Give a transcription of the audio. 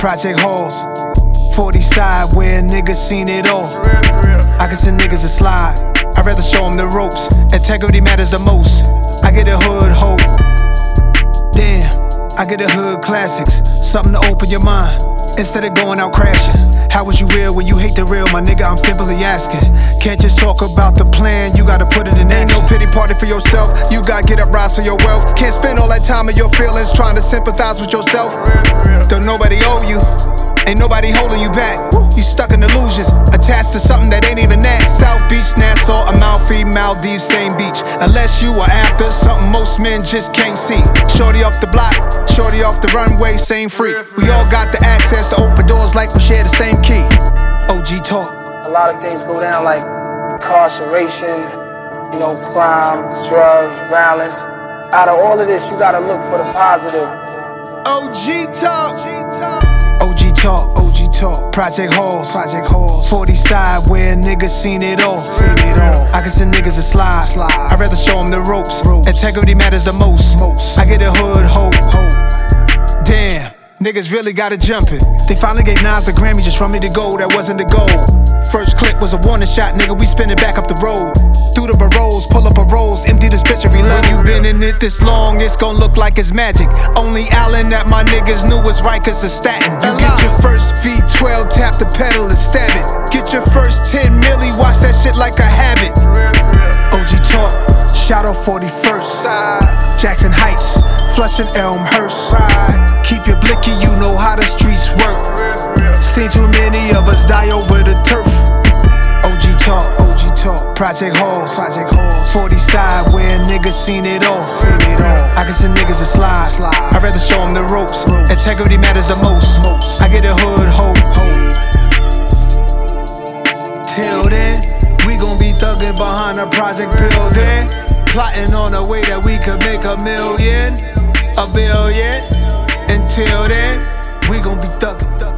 Project halls, 40 side where niggas seen it all. I can send niggas a slide, I'd rather show them the ropes. Integrity matters the most. I get a hood hope. Damn, I get a hood classics, something to open your mind instead of going out crashing. How was you real when you hate the real, my nigga? I'm simply asking. Can't just talk about the plan, you gotta put it in action. Ain't no pity party for yourself, you gotta get up, rise for your wealth. Can't spend all that time in your feelings trying to sympathize with yourself. Don't nobody owe you, ain't nobody holding you back. You stuck in illusions, attached to something that ain't even that. South Beach, Nassau, Amalfi, Maldives, same beach. Unless you are after something most men just can't see. Shorty off the block, shorty off the runway, same free. We all got the access to open doors like we share the same key. OG talk. A lot of things go down like incarceration, you know, crime, drugs, violence. Out of all of this, you gotta look for the positive. OG talk. OG talk. OG talk. Project halls, 40 side where niggas seen it all. I can send niggas a slide, I'd rather show them the ropes. Integrity matters the most. I get a hood hope. Damn, niggas really gotta jump it. They finally gave Nas a Grammy just for me to go, that wasn't the goal. First clip was a warning shot, nigga, we spinning back up the road. Through the barrows, pull up a rose, empty this bitch and reload. When you been in it this long, it's gon' look like it's magic. Only Allen that my niggas knew was right cause it's statin'. You get your first V12, tap the pedal and stab it. Get your first 10 milli, watch that shit like a habit. OG talk, shout out 41st side, Jackson Heights, Flushing Elmhurst. Keep your blicky, you know how the streets work. Seen too many of us die over the turf. OG talk, Project halls, 40 side where niggas seen it all. I can send niggas a slide, I'd rather show them the ropes. Integrity matters the most. I get a hood hope. Till then, we gon' be thuggin' behind a project building, plotting on a way that we could make $1 million, $1 billion. Until then, we gon' be thuggin'.